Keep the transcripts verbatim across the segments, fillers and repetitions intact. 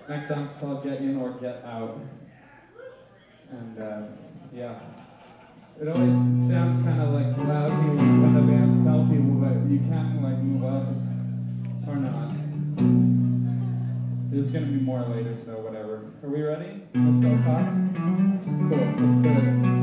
Next song's called Get In or Get Out. And uh, yeah, it always sounds kind of like lousy when the bands tell people, but you can like move up or not. There's gonna be more later, so whatever. Are we ready? Let's go talk. Cool, let's do it.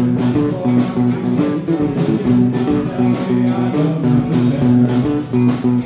I don't understand.